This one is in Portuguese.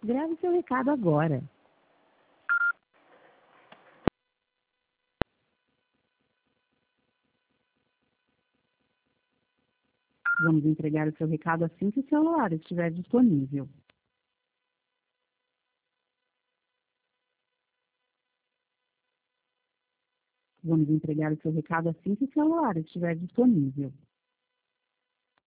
Grave seu recado agora. Vamos entregar o seu recado assim que o celular estiver disponível. Vamos entregar o seu recado assim que o celular estiver disponível.